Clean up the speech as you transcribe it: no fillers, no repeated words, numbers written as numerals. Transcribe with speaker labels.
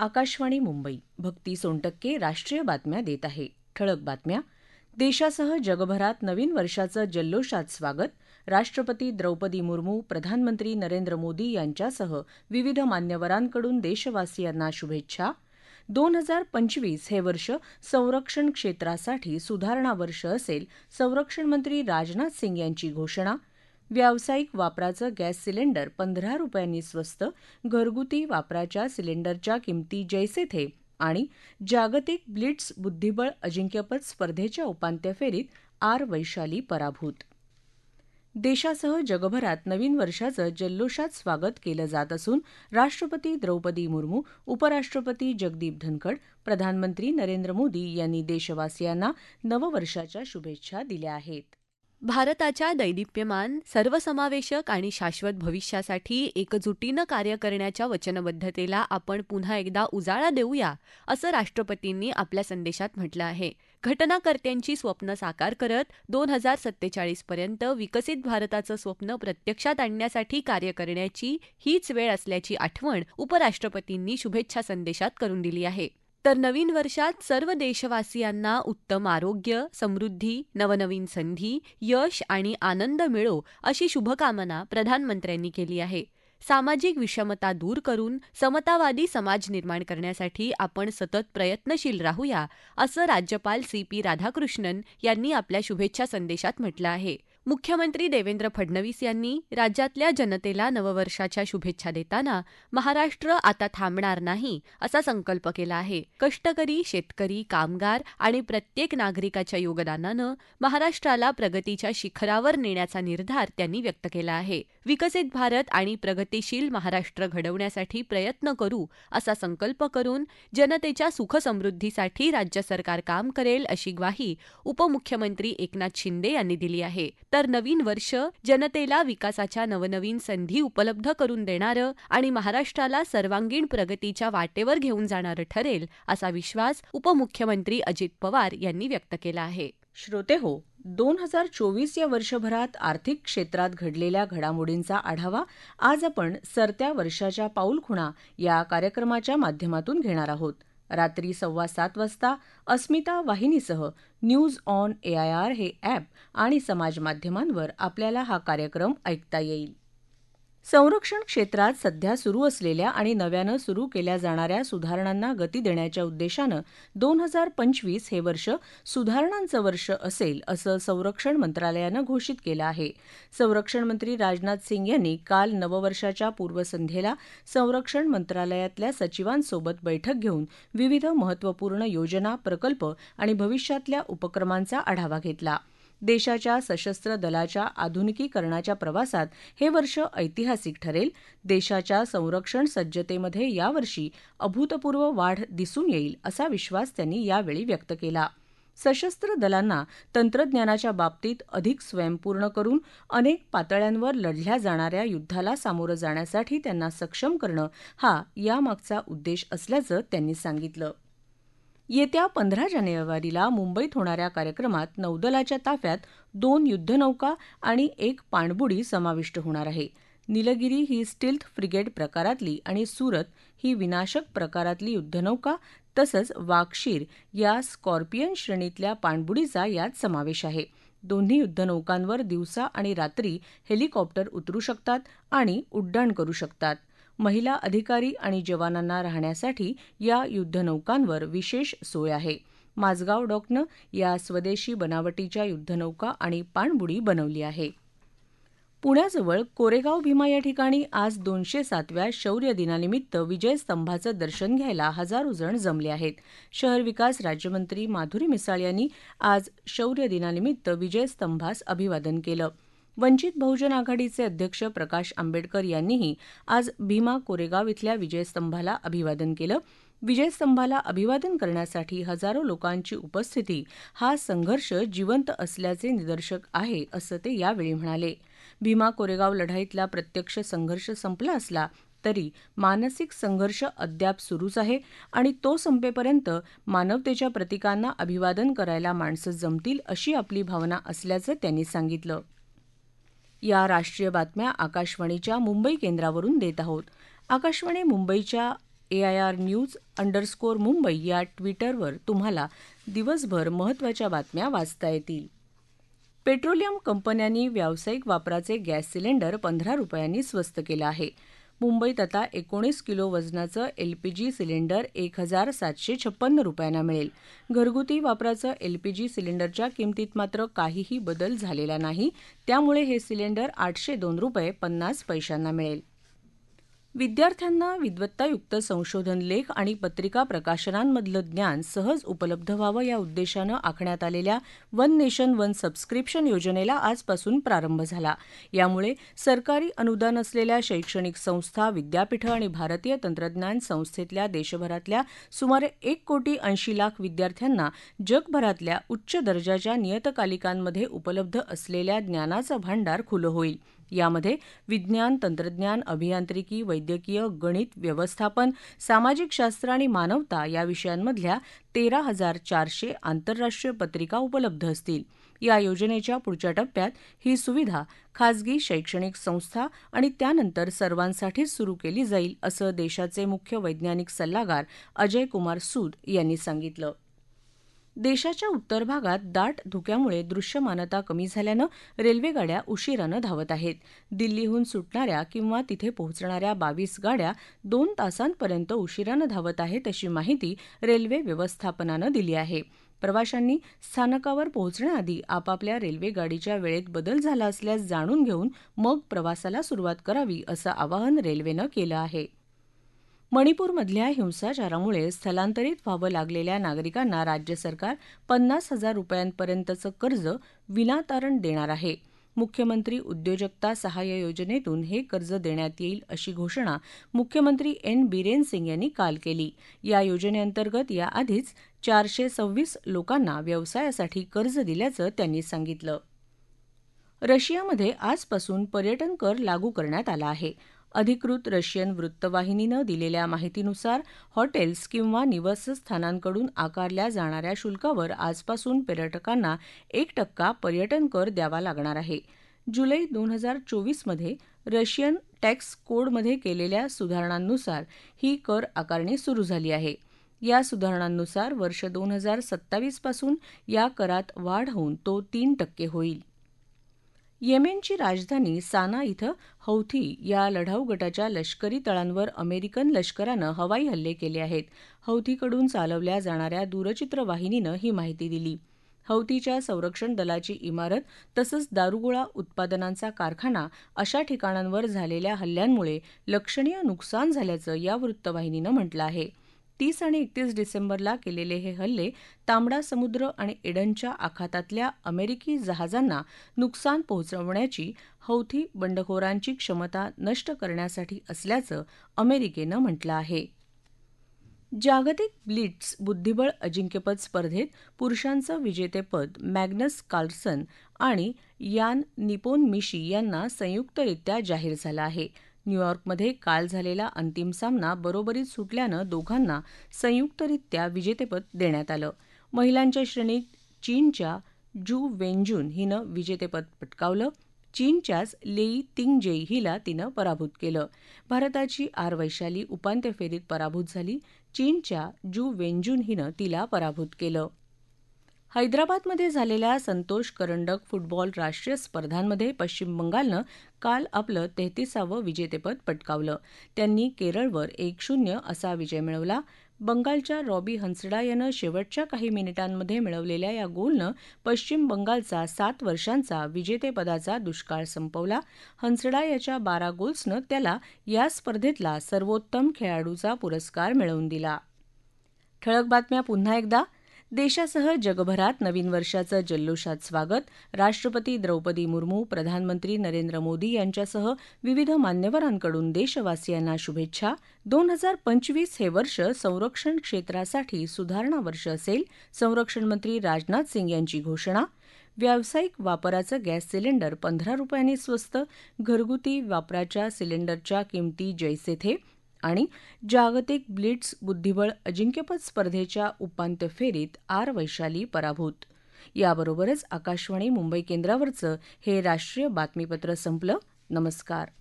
Speaker 1: आकाशवाणी मुंबई. भक्ती सोनटक्के राष्ट्रीय बातम्या देत आहे. ठळक बातम्या. देशासह जगभरात नवीन वर्षाचं जल्लोषात स्वागत. राष्ट्रपती द्रौपदी मुर्मू, प्रधानमंत्री नरेंद्र मोदी यांच्यासह विविध मान्यवरांकडून देशवासियांना शुभेच्छा. 2025 हे वर्ष संरक्षण क्षेत्रासाठी सुधारणा वर्ष असेल, संरक्षणमंत्री राजनाथ सिंग यांची घोषणा. व्यावसायिक वापराचं गॅस सिलेंडर 15 रुपयांनी स्वस्त. घरगुती वापराच्या सिलेंडरच्या किंमती जैसे थे. आणि जागतिक ब्लिट्झ बुद्धिबळ अजिंक्यपद स्पर्धेच्या उपांत्य फेरीत आर वैशाली पराभूत. देशासह जगभरात नवीन वर्षाचं जल्लोषात स्वागत केलं जात असून राष्ट्रपती द्रौपदी मुर्मू, उपराष्ट्रपती जगदीप धनखड, प्रधानमंत्री नरेंद्र मोदी यांनी देशवासियांना नववर्षाच्या शुभेच्छा दिल्या आहेत.
Speaker 2: भारताच्या दैदिप्यमान, सर्वसमावेशक आणि शाश्वत भविष्यासाठी एकजुटीनं कार्य करण्याच्या वचनबद्धतेला आपण पुन्हा एकदा उजाळा देऊया, असं राष्ट्रपतींनी आपल्या संदेशात म्हटलं आहे. घटनाकर्त्यांची स्वप्न साकार करत 2047 पर्यंत विकसित भारताचं स्वप्न प्रत्यक्षात आणण्यासाठी कार्य करण्याची हीच वेळ असल्याची आठवण उपराष्ट्रपतींनी शुभेच्छा संदेशात करून दिली आहे. तर नवीन वर्षात सर्व देशवासियांना उत्तम आरोग्य, समृद्धी, नवनवीन संधी, यश आणि आनंद मिळो अशी शुभकामना प्रधानमंत्र्यांनी केली आहे. सामाजिक विषमता दूर करून समतावादी समाज निर्माण करण्यासाठी आपण सतत प्रयत्नशील राहूया, असं राज्यपाल CP राधाकृष्णन यांनी आपल्या शुभेच्छा संदेशात म्हटलं आहे. मुख्यमंत्री देवेंद्र फडणवीस यांनी राज्यातल्या जनतेला नववर्षाच्या शुभेच्छा देताना महाराष्ट्र आता थांबणार नाही असा संकल्प केला आहे. कष्टकरी, शेतकरी, कामगार आणि प्रत्येक नागरिकाच्या योगदानानं महाराष्ट्राला प्रगतीच्या शिखरावर नेण्याचा निर्धार त्यांनी व्यक्त केला आहे. विकसित भारत आणि प्रगतिशील महाराष्ट्र घडवण्यासाठी प्रयत्न करू असा संकल्प करून जनतेच्या सुखसमृद्धीसाठी राज्य सरकार काम करेल अशी ग्वाही उपमुख्यमंत्री एकनाथ शिंदे यांनी दिली आहे. तर नवीन वर्ष जनतेला विकासाच्या नवनवीन संधी उपलब्ध करून देणारं आणि महाराष्ट्राला सर्वांगीण प्रगतीच्या वाटेवर घेऊन जाणारं ठरेल असा विश्वास उपमुख्यमंत्री अजित पवार यांनी व्यक्त केला आहे.
Speaker 1: श्रोतेहो, 2024 या वर्षभरात आर्थिक क्षेत्रात घडलेल्या घडामोडींचा आढावा आज आपण सरत्या वर्षाच्या पाऊलखुणा या कार्यक्रमाच्या माध्यमातून घेणार आहोत. रात्री 7:15 वाजता अस्मिता वाहिनीसह न्यूज ऑन AIR हे ॲप आणि समाजमाध्यमांवर आपल्याला हा कार्यक्रम ऐकता येईल. संरक्षण क्षेत्रात सध्या सुरू असलेल्या आणि नव्यानं सुरू केल्या जाणाऱ्या सुधारणांना गती देण्याच्या उद्देशानं 2025 हे वर्ष सुधारणांचं वर्ष असेल, असं संरक्षण मंत्रालयानं घोषित केलं आहे. संरक्षण मंत्री राजनाथ सिंग यांनी काल नववर्षाच्या पूर्वसंध्येला संरक्षण मंत्रालयातल्या सचिवांसोबत बैठक घेऊन विविध महत्त्वपूर्ण योजना, प्रकल्प आणि भविष्यातल्या उपक्रमांचा आढावा घेतला. देशाच्या सशस्त्र दलाच्या आधुनिकीकरणाच्या प्रवासात हे वर्ष ऐतिहासिक ठरेल. देशाच्या संरक्षण सज्जतेमध्ये यावर्षी अभूतपूर्व वाढ दिसून येईल असा विश्वास त्यांनी यावेळी व्यक्त केला. सशस्त्र दलांना तंत्रज्ञानाच्या बाबतीत अधिक स्वयंपूर्ण करून अनेक पातळ्यांवर लढल्या जाणाऱ्या युद्धाला सामोरं जाण्यासाठी त्यांना सक्षम करणं हा यामागचा उद्देश असल्याचं त्यांनी सांगितलं. येत्या 15 जानेवारीला मुंबईत होणाऱ्या कार्यक्रमात नौदलाच्या ताफ्यात 2 युद्धनौका आणि 1 पाणबुडी समाविष्ट होणार आहे. निलगिरी ही स्टिल्थ फ्रिगेट प्रकारातली आणि सुरत ही विनाशक प्रकारातली युद्धनौका तसंच वाक्षीर या स्कॉर्पियन श्रेणीतल्या पाणबुडीचा यात समावेश आहे. दोन्ही युद्धनौकांवर दिवसा आणि रात्री हेलिकॉप्टर उतरू शकतात आणि उड्डाण करू शकतात. महिला अधिकारी आणि जवानांना राहण्यासाठी या युद्धनौकांवर विशेष सोय आहे. माझगाव डॉकनं या स्वदेशी बनावटीच्या युद्धनौका आणि पाणबुडी बनवली आहे. पुण्याजवळ कोरेगाव भीमा या ठिकाणी आज 207व्या शौर्य दिनानिमित्त विजय स्तंभाचं दर्शन घ्यायला हजारो जण जमले आहेत. शहर विकास राज्यमंत्री माधुरी मिसाळ यांनी आज शौर्य दिनानिमित्त विजय स्तंभास अभिवादन केलं. वंचित बहुजन आघाडीचे अध्यक्ष प्रकाश आंबेडकर यांनीही आज भीमा कोरेगाव इथल्या विजयस्तंभाला अभिवादन केलं. विजयस्तंभाला अभिवादन करण्यासाठी हजारो लोकांची उपस्थिती हा संघर्ष जिवंत असल्याचे निदर्शक आहे, असं ते यावेळी म्हणाले. भीमा कोरेगाव लढाईतला प्रत्यक्ष संघर्ष संपला असला तरी मानसिक संघर्ष अद्याप सुरूच आहे आणि तो संपेपर्यंत मानवतेच्या प्रतीकांना अभिवादन करायला माणसं जमतील अशी आपली भावना असल्याचं त्यांनी सांगितलं. या राष्ट्रीय बातम्या आकाशवाणीच्या मुंबई केंद्रावरून देत आहोत. आकाशवाणी मुंबईच्या AIRnews_मुंबई या ट्विटरवर तुम्हाला दिवसभर महत्त्वाच्या बातम्या वाचता येतील. पेट्रोलियम कंपन्यांनी व्यावसायिक वापराचे गॅस सिलेंडर 15 रुपयांनी स्वस्त केलं आहे. मुंबईत आता 19 किलो वजनाचं LPG सिलेंडर 1,756 रुपयांना मिळेल. घरगुती वापराचं LPG सिलेंडरच्या किमतीत मात्र काहीही बदल झालेला नाही. त्यामुळे हे सिलेंडर 802 रुपये 50 पैशांना मिळेल. विद्यार्थ्यांना विद्वत्तायुक्त संशोधन लेख आणि पत्रिका प्रकाशनांमधलं ज्ञान सहज उपलब्ध व्हावं या उद्देशानं आखण्यात आलेल्या वन नेशन वन सबस्क्रिप्शन योजनेला आजपासून प्रारंभ झाला. यामुळे सरकारी अनुदान असलेल्या शैक्षणिक संस्था, विद्यापीठं आणि भारतीय तंत्रज्ञान संस्थेतल्या देशभरातल्या सुमारे 1,80,00,000 विद्यार्थ्यांना जगभरातल्या उच्च दर्जाच्या नियतकालिकांमध्ये उपलब्ध असलेल्या ज्ञानाचं भांडार खुलं होईल. यामध्ये विज्ञान, तंत्रज्ञान, अभियांत्रिकी, वैद्यकीय, गणित, व्यवस्थापन, सामाजिक शास्त्र आणि मानवता या विषयांमधल्या 13,400 आंतरराष्ट्रीय पत्रिका उपलब्ध असतील. या योजनेच्या पुढच्या टप्प्यात ही सुविधा खासगी शैक्षणिक संस्था आणि त्यानंतर सर्वांसाठीच सुरू केली जाईल, असं देशाचे मुख्य वैज्ञानिक सल्लागार अजय कुमार सूद यांनी सांगितलं. देशाच्या उत्तर भागात दाट धुक्यामुळे दृश्यमानता कमी झाल्यानं रेल्वेगाड्या उशिरानं धावत आहेत. दिल्लीहून सुटणाऱ्या किंवा तिथे पोहोचणाऱ्या 22 गाड्या 2 तासांपर्यंत उशिरानं धावत आहेत, अशी माहिती रेल्वे व्यवस्थापनानं दिली आहे. प्रवाशांनी स्थानकावर पोहोचण्याआधी आपापल्या रेल्वेगाडीच्या वेळेत बदल झाला असल्यास जाणून घेऊन मग प्रवासाला सुरुवात करावी, असं आवाहन रेल्वेनं केलं आहे. मणिपूरमधल्या हिंसाचारामुळे स्थलांतरित व्हावं लागलेल्या नागरिकांना राज्य सरकार 50,000 रुपयांपर्यंतचं कर्ज विनातारण देणार आहे. मुख्यमंत्री उद्योजकता सहाय्य योजनेतून हे कर्ज देण्यात येईल, अशी घोषणा मुख्यमंत्री बीरेन सिंग यांनी काल केली. या योजनेअंतर्गत याआधीच 426 लोकांना व्यवसायासाठी कर्ज दिल्याचं त्यांनी सांगितलं. रशियामध्ये आजपासून पर्यटन कर लागू करण्यात आला आहे. अधिकृत रशियन वृत्तवाहिनीनं दिलेल्या माहितीनुसार हॉटेल्स किंवा निवासस्थानांकडून आकारल्या जाणाऱ्या शुल्कावर आजपासून पर्यटकांना 1% पर्यटन कर द्यावा लागणार आहे. जुलै 2024 मध्ये रशियन टॅक्स कोडमध्ये केलेल्या सुधारणांनुसार ही कर आकारणी सुरू झाली आहे. या सुधारणांनुसार वर्ष 2027 पासून या करात वाढ होऊन तो 3% होईल. येमेनची राजधानी साना इथं हौथी या लढाऊ गटाच्या लष्करी तळांवर अमेरिकन लष्करानं हवाई हल्ले केले आहेत. हौथीकडून चालवल्या जाणाऱ्या दूरचित्रवाहिनीनं ही माहिती दिली. हौथीच्या संरक्षण दलाची इमारत तसंच दारुगोळा उत्पादनांचा कारखाना अशा ठिकाणांवर झालेल्या हल्ल्यांमुळे लक्षणीय नुकसान झाल्याचं या वृत्तवाहिनीनं म्हटलं आहे. 30 आणि 31 डिसेंबरला केलेले हे हल्ले तांबडा समुद्र आणि एडनच्या आखातातल्या अमेरिकी जहाजांना नुकसान पोहोचवण्याची हौथी बंडखोरांची क्षमता नष्ट करण्यासाठी असल्याचं अमेरिकेनं म्हटलं आहे. जागतिक ब्लिट्झ बुद्धिबळ अजिंक्यपद स्पर्धेत पुरुषांचं विजेतेपद मॅग्नस कार्लसन आणि यान निपोनमिशी यांना संयुक्तरित्या जाहीर झालं आहे. न्यूयॉर्कमध्ये काल झालेला अंतिम सामना बरोबरीत सुटल्यानं दोघांना संयुक्तरित्या विजेतेपद देण्यात आलं. महिलांच्या श्रेणीत चीनच्या जू वेनजून हिनं विजेतेपद पटकावलं. चीनच्याच लेई तिंगजेई हिला तिनं पराभूत केलं. भारताची वैशाली उपांत्य फेरीत पराभूत झाली. चीनच्या जू वेनजून हिनं तिला पराभूत केलं. हैदराबादमध्ये झालेल्या संतोष करंडक फुटबॉल राष्ट्रीय स्पर्धांमध्ये पश्चिम बंगालनं काल आपलं 33वं विजेतेपद पटकावलं. त्यांनी केरळवर 1-0 असा विजय मिळवला. बंगालच्या रॉबी हंसडा यानं शेवटच्या काही मिनिटांमध्ये मिळवलेल्या या गोलनं पश्चिम बंगालचा 7 वर्षांचा विजेतेपदाचा दुष्काळ संपवला. हंसडा याच्या 12 गोल्सनं त्याला या स्पर्धेतला सर्वोत्तम खेळाडूचा पुरस्कार मिळवून दिला. ठळक बातम्या पुन्हा एकदा. देशासह जगभरात नवीन वर्षाचं जल्लोषात स्वागत. राष्ट्रपती द्रौपदी मुर्मू, प्रधानमंत्री नरेंद्र मोदी यांच्यासह विविध मान्यवरांकडून देशवासियांना शुभेच्छा. 2025 हे वर्ष संरक्षण क्षेत्रासाठी सुधारणा वर्ष असेल, संरक्षणमंत्री राजनाथ सिंग यांची घोषणा. व्यावसायिक वापराचं गॅस सिलेंडर 15 रुपयांनी स्वस्त. घरगुती वापराच्या सिलेंडरच्या किमती जैसे थे. आणि जागतिक ब्लिट्झ बुद्धिबळ अजिंक्यपद स्पर्धेच्या उपांत्य फेरीत वैशाली पराभूत. याबरोबरच आकाशवाणी मुंबई केंद्रावरचं हे राष्ट्रीय बातमीपत्र संपलं. नमस्कार.